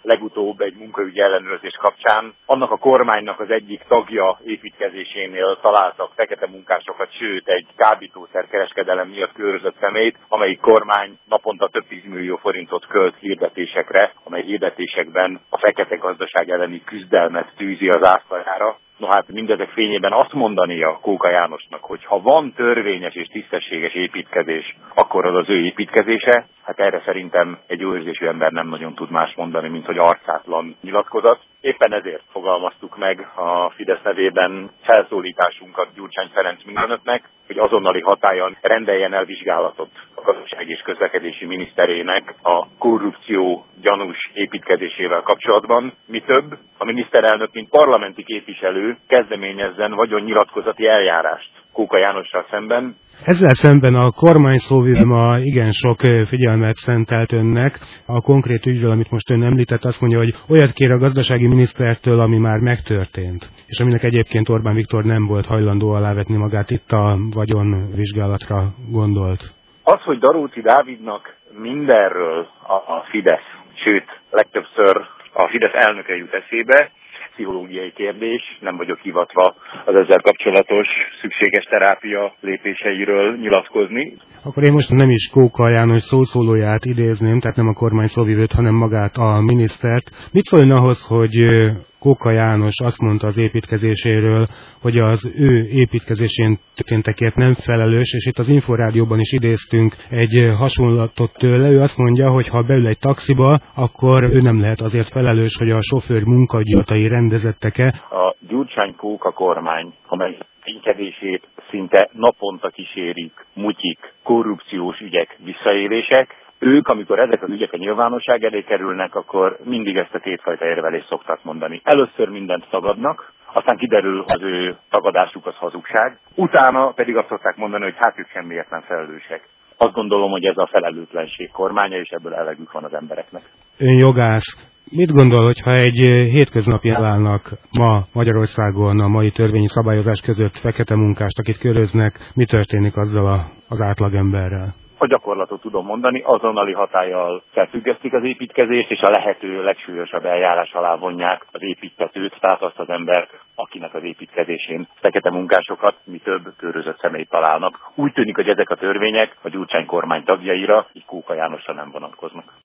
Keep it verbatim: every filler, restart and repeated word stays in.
legutóbb egy munkaügyi ellenőrzés kapcsán. Annak a kormánynak az egyik tagja építkezésénél találtak fekete munkásokat, sőt egy kábítószerkereskedelem miatt körözött személyt, amelyik kormány naponta több tízmillió forintot költ hirdetésekre, amely hirdetésekben a fekete gazdaság elleni küzdelmet tűzi az ászlajára. No hát mindezek fényében azt mondani a Kóka Jánosnak, hogy ha van törvényes és tisztességes építkezés, akkor az az ő építkezése, hát erre szerintem egy jó érzésű ember nem nagyon tud más mondani, mint hogy arcátlan nyilatkozat. Éppen ezért fogalmaztuk meg a Fidesz nevében felszólításunkat Gyurcsány Ferenc mindenöknek, hogy azonnali hatállyal rendeljen el vizsgálatot a gazdasági és közlekedési miniszterének a korrupció gyanús építkezésével kapcsolatban. Mi több, a miniszterelnök, mint parlamenti képviselő kezdeményezzen vagyonnyilatkozati eljárást Kóka Jánossal szemben. Ezzel szemben a kormány szóvivő ma igen sok figyelmet szentelt önnek. A konkrét ügyről, amit most ön említett, azt mondja, hogy olyat kér a gazdasági minisztertől, ami már megtörtént, és aminek egyébként Orbán Viktor nem volt hajlandó alávetni magát, itt a vagyonvizsgálatra gondolt. Az, hogy Daróczi Dávidnak mindenről a, a Fidesz, sőt, legtöbbször a Fidesz elnöke jut eszébe, pszichológiai kérdés, nem vagyok hivatva az ezzel kapcsolatos szükséges terápia lépéseiről nyilatkozni. Akkor én most nem is Kóka János szószólóját idézném, tehát nem a kormány szóvivőt, hanem magát a minisztert. Mit szólna ahhoz, hogy Kóka János azt mondta az építkezéséről, hogy az ő építkezésén történtekért nem felelős, és itt az Inforádióban is idéztünk egy hasonlatot tőle. Ő azt mondja, hogy ha beül egy taxiba, akkor ő nem lehet azért felelős, hogy a sofőr munkagyatai rendezettek-e. A Gyurcsány-Kóka kormány, amely ténykedését szinte naponta kísérik mutyik, korrupciós ügyek, visszaélések, ők, amikor ezek az ügyek a nyilvánosság elé kerülnek, akkor mindig ezt a kétfajta érvelést szokták mondani. Először mindent tagadnak, aztán kiderül, az ő tagadásuk az hazugság, utána pedig azt szokták mondani, hogy hát ők semmiért nem felelősek. Azt gondolom, hogy ez a felelőtlenség kormánya, és ebből elegük van az embereknek. Ön jogász. Mit gondol, hogyha egy hétköznapi elállnak ma Magyarországon a mai törvényi szabályozás között fekete munkást, akit köröznek, mi történik azzal a, az átlagemberrel? A gyakorlatot tudom mondani, azonnali hatállyal felfüggesztik az építkezést, és a lehető legsúlyosabb eljárás alá vonják az építtetőt, tehát azt az embert, akinek az építkezésén fekete munkásokat, mi több körözött személyt találnak. Úgy tűnik, hogy ezek a törvények a Gyurcsány kormány tagjaira, így Kóka Jánosra nem vonatkoznak.